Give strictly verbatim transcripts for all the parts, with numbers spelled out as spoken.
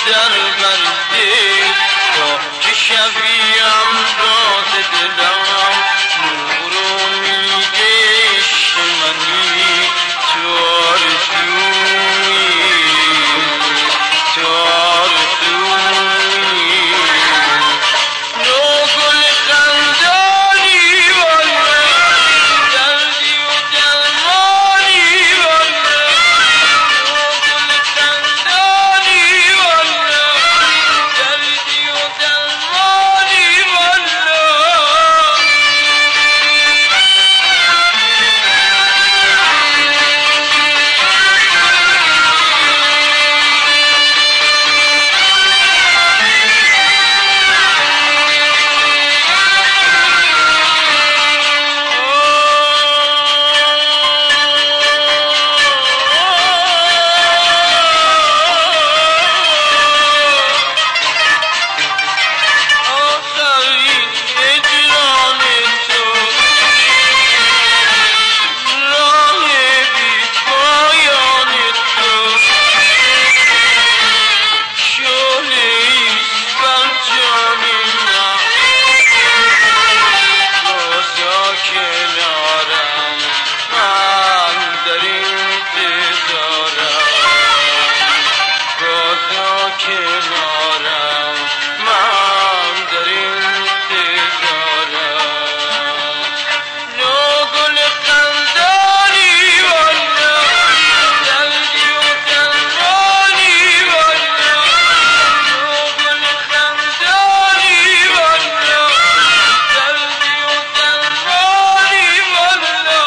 در بر دل تا که شویم راز دلم نور امید عشق منی تو آرزویی تو آرزویی نوگل خندانی والا دردی و درمانی والا نوگل خندانی والا دردی و درمانی والا آخرین هجران تو راه بی پایان تو شعله‌ایست بر جان من بازا کنارم من در انتظارم بازا کنارم من در انتظارم نوگل خندانی والا دردی و درمانی والا نوگل خندانی والا دردی و درمانی والا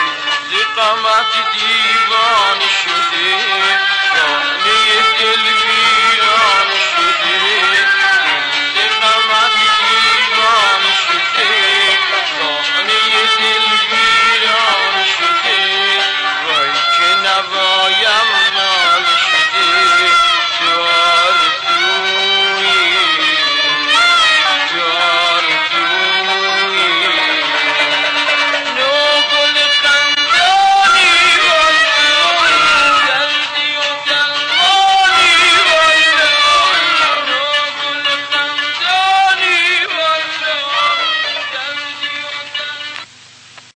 دیوانه شده خانه دل